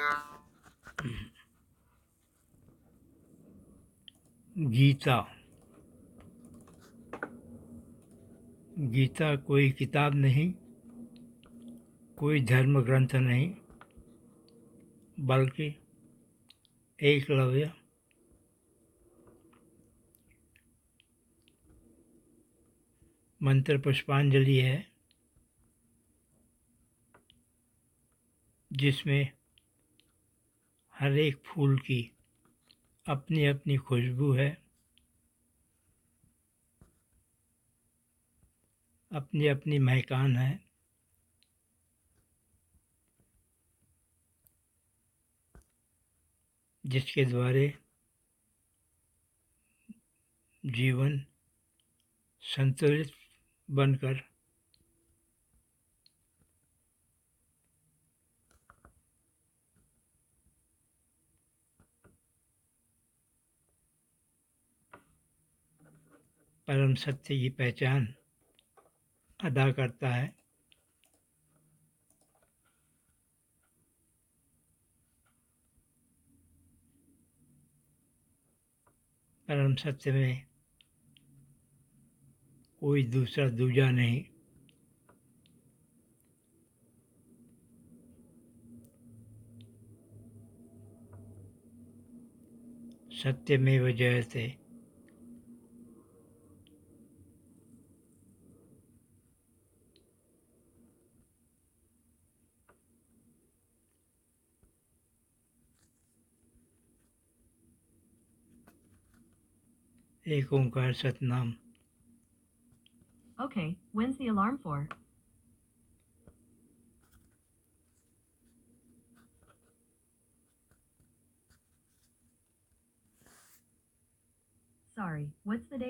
गीता। गीता कोई किताब नहीं, कोई धर्म ग्रंथ नहीं, बल्कि एकलव्य मंत्र पुष्पांजलि है, जिसमें हर एक फूल की अपनी अपनी खुशबू है, अपनी अपनी महकान है, जिसके द्वारा जीवन संतुलित बनकर परम सत्य की पहचान अदा करता है। परम सत्य में कोई दूसरा दूजा नहीं। सत्यमेव जयते। एक ओंकार Satnam. Okay, when's the alarm for? Sorry, what's the date?